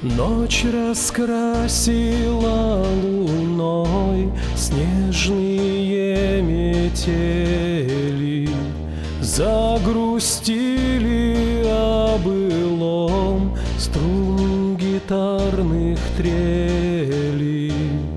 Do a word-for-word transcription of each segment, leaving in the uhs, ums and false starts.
Ночь раскрасила луной снежные метели, загрустили о былом струн гитарных трелей.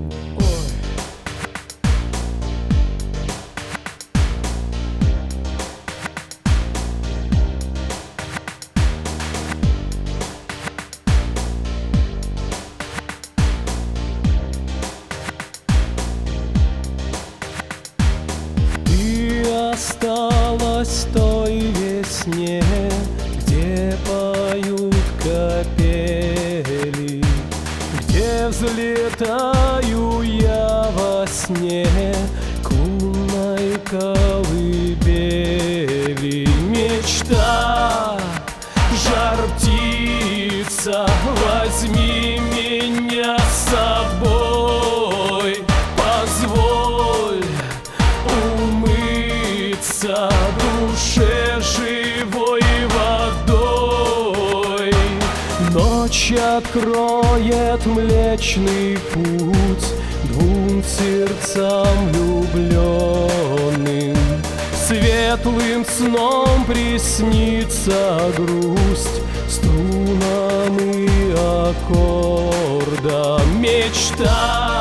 Осталась той весне, где поют капели, где взлетаю я во сне к лунной колыбели. Мечта, жар-птица, возьми меня с собой, позволь душе живой водой. Ночь откроет Млечный Путь двум сердцам влюбленным. Светлым сном приснится грусть струнам и аккордам. Мечта,